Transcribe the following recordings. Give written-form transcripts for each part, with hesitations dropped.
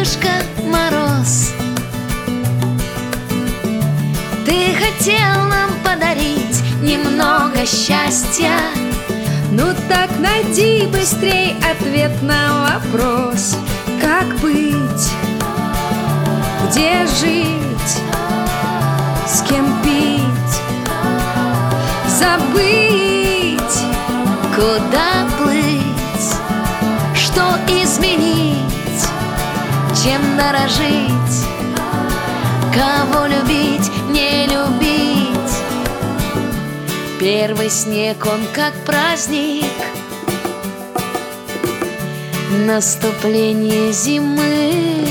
Дедушка Мороз, ты хотел нам подарить немного счастья. Ну так найди быстрей ответ на вопрос: как быть, где жить, с кем пить, забыть, куда плыть, что изменить, чем дорожить, кого любить, не любить. Первый снег, он как праздник, наступление зимы.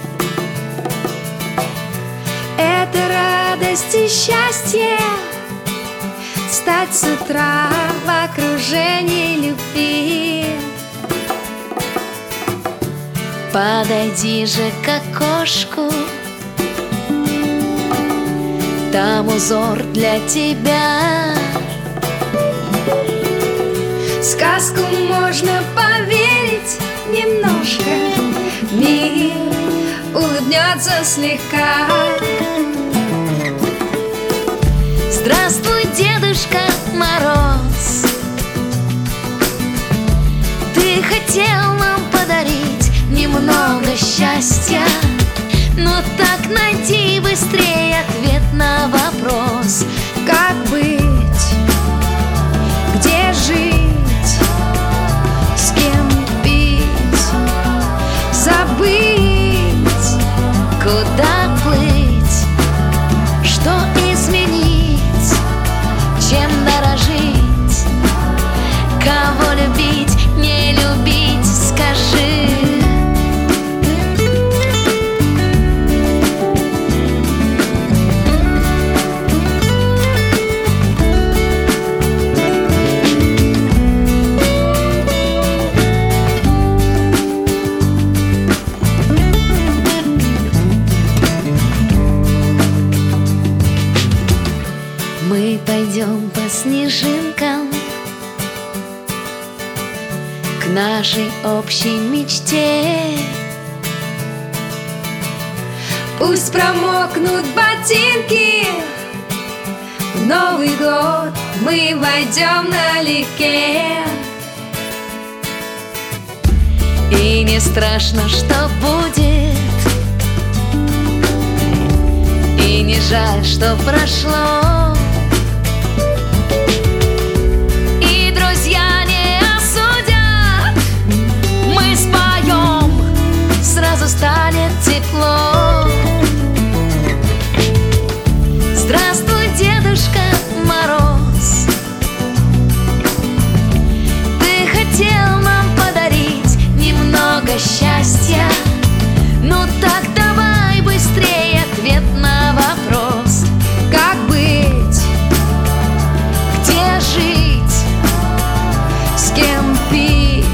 Это радость и счастье стать с утра в окружении любви. Подойди же к окошку, там узор для тебя. В сказку можно поверить немножко, мир улыбнется слегка. Здравствуй, Дедушка Мороз, ты хотел нам подарить немного счастья. Но так найди быстрее ответ на вопрос: как быть, где жить, с кем пить, забыть, куда плыть, что изменить, чем дорожить, кого любить, не любить, скажи. Мы пойдем по снежинкам к нашей общей мечте. Пусть промокнут ботинки, в Новый год мы войдем налегке. И не страшно, что будет, и не жаль, что прошло. Станет тепло. Здравствуй, Дедушка Мороз, ты хотел нам подарить немного счастья. Ну так давай быстрее ответ на вопрос: как быть, где жить, с кем пить,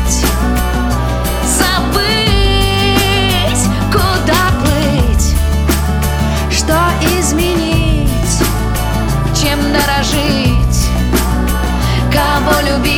изменить, чем дорожить, кого любить.